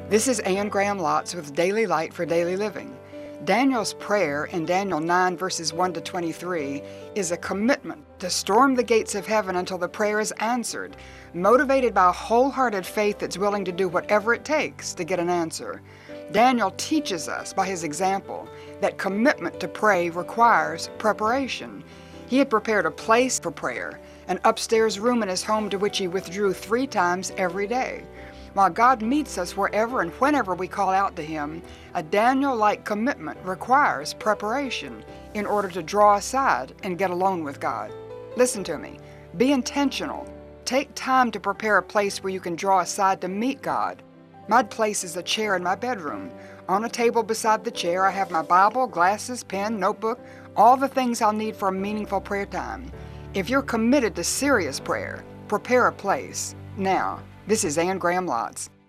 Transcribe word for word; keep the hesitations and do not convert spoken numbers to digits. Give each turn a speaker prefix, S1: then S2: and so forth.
S1: This is Anne Graham Lotz with Daily Light for Daily Living. Daniel's prayer in Daniel nine verses one to twenty-three is a commitment to storm the gates of heaven until the prayer is answered, motivated by a wholehearted faith that's willing to do whatever it takes to get an answer. Daniel teaches us by his example that commitment to pray requires preparation. He had prepared a place for prayer, an upstairs room in his home to which he withdrew three times every day. While God meets us wherever and whenever we call out to Him, a Daniel-like commitment requires preparation in order to draw aside and get alone with God. Listen to me. Be intentional. Take time to prepare a place where you can draw aside to meet God. My place is a chair in my bedroom. On a table beside the chair, I have my Bible, glasses, pen, notebook, all the things I'll need for a meaningful prayer time. If you're committed to serious prayer, prepare a place. Now, this is Anne Graham Lotz.